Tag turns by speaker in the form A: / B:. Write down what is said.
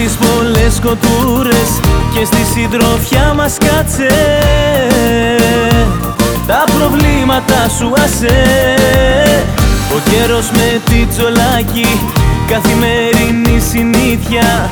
A: τις πολλές κοτούρες και στη συντροφιά μας κάτσε. Τα προβλήματα σου άσε. Ο καιρός με τη τσολάκι, καθημερινή συνήθεια.